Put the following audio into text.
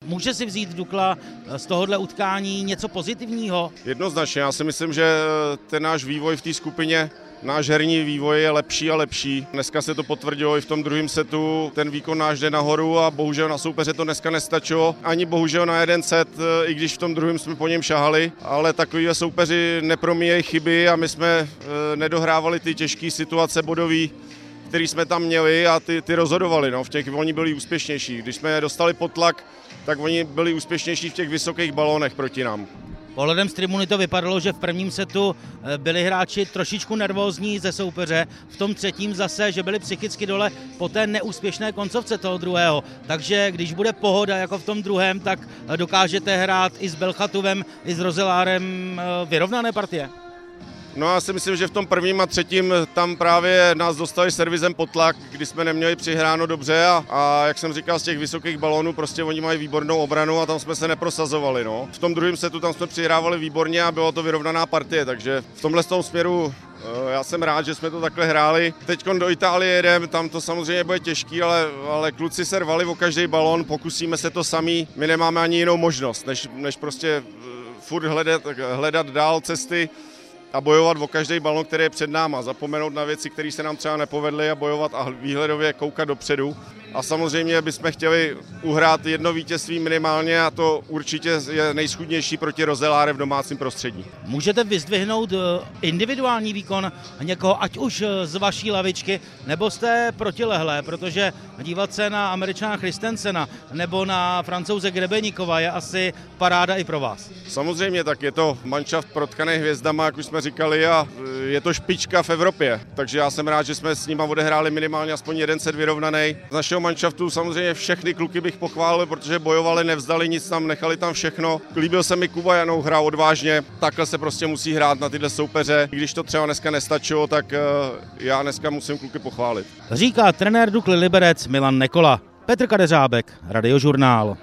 Může si vzít Dukla z tohohle utkání něco pozitivního? Jednoznačně, já si myslím, že ten náš vývoj v té skupině, náš herní vývoj je lepší a lepší. Dneska se to potvrdilo i v tom druhém setu, ten výkon náš jde nahoru a bohužel na soupeře to dneska nestačilo. Ani bohužel na jeden set, i když v tom druhém jsme po něm šahali, ale takový soupeři nepromíjejí chyby a my jsme nedohrávali ty těžké situace bodový, který jsme tam měli a ty rozhodovali. No. V těch oni byli úspěšnější. Když jsme je dostali pod tlak, tak oni byli úspěšnější v těch vysokých balónech proti nám. Pohledem z tribuny to vypadalo, že v prvním setu byli hráči trošičku nervózní ze soupeře, v tom třetím zase, že byli psychicky dole po té neúspěšné koncovce toho druhého. Takže když bude pohoda jako v tom druhém, tak dokážete hrát i s Belchatovem, i s Roselárem vyrovnané partie. No já si myslím, že v tom prvním a třetím tam právě nás dostali servisem pod tlak, kdy jsme neměli přihráno dobře a jak jsem říkal, z těch vysokých balónů prostě oni mají výbornou obranu a tam jsme se neprosazovali. No. V tom druhém setu tam jsme přihrávali výborně a bylo to vyrovnaná partie, takže v tomhle směru já jsem rád, že jsme to takhle hráli. Teď do Itálie jedeme, tam to samozřejmě bude těžký, ale kluci se rvali o každý balón, pokusíme se to sami, my nemáme ani jinou možnost, než prostě furt hledat dál cesty a bojovat o každý balon, který je před náma, zapomenout na věci, které se nám třeba nepovedly a bojovat a výhledově koukat dopředu. A samozřejmě bychom chtěli uhrát jedno vítězství minimálně a to určitě je nejschudnější proti Roseláre v domácím prostředí. Můžete vyzdvihnout individuální výkon někoho, ať už z vaší lavičky, nebo jste protilehlé, protože dívat se na Američana Christensena nebo na Francouze Grebeníkova je asi paráda i pro vás. Samozřejmě, tak je to manšaft protkaný hvězdama, jak už jsme říkali, a je to špička v Evropě, takže já jsem rád, že jsme s nima odehráli minimálně aspoň jeden set vyrovnaný. Z našeho manšaftu samozřejmě všechny kluky bych pochválil, protože bojovali, nevzdali nic, tam nechali tam všechno. Líbil se mi Kuba Janou, hrál odvážně, takhle se prostě musí hrát na tyhle soupeře. I když to třeba dneska nestačilo, tak já dneska musím kluky pochválit. Říká trenér Dukly Liberec Milan Nekola. Petr Kadeřábek, Radiožurnál.